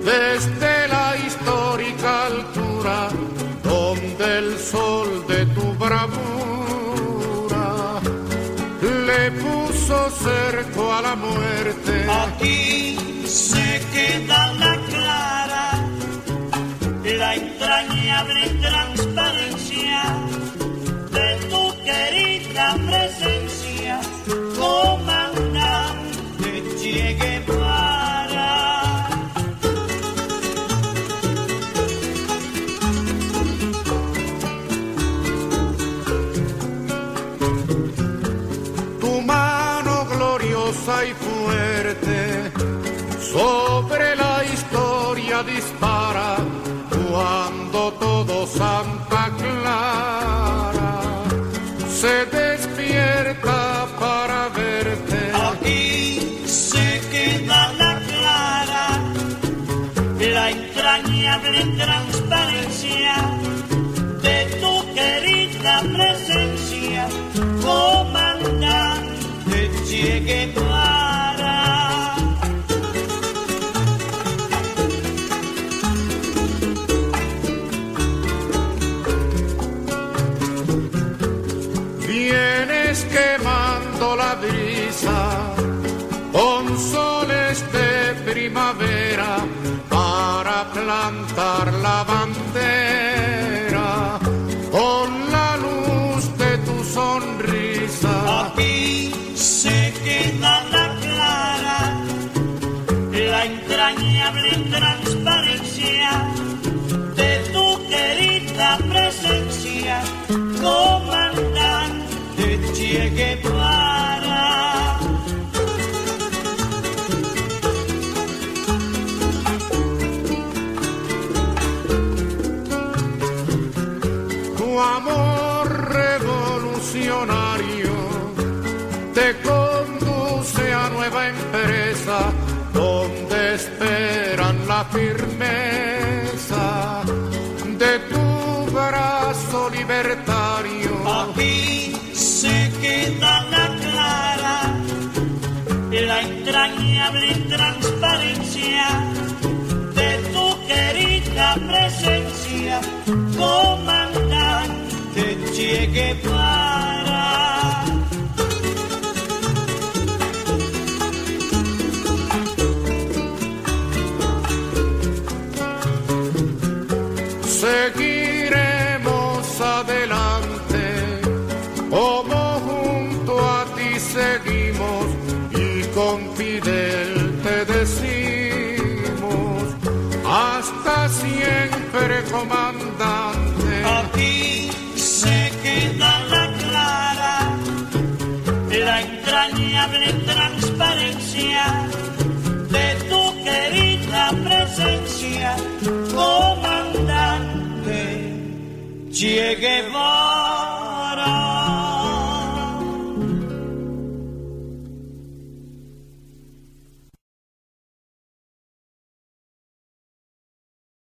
desde la histórica altura donde el sol de tu bravura le puso cerco a la muerte. Aquí se queda la clara, la entrañable transparencia de tu querida presencia, comandante Che Guevara. Tu mano gloriosa y fuerte sobre la historia dispara cuando todo Santa Clara se despierta para verte. Aquí se queda la clara, la entrañable transparencia de tu querida presencia, comandante Che Guevara. Vienes quemando la brisa con soles de primavera para plantar la bandera con la luz de tu sonrisa. Aquí se queda la clara, la entrañable transparencia de tu querida presencia, comandante Che Guevara. Tu amor revolucionario te conduce a nueva empresa donde esperan la firmeza de tu brazo libertario. Aquí se queda la clara, la entrañable transparencia de tu querida presencia, comandante Che Guevara. Seguiremos adelante, como junto a ti seguimos, y con Fidel te decimos, hasta siempre, comandante. Aquí se queda la clara, la entrañable transparencia de tu querida presencia, comandante Che Guevara.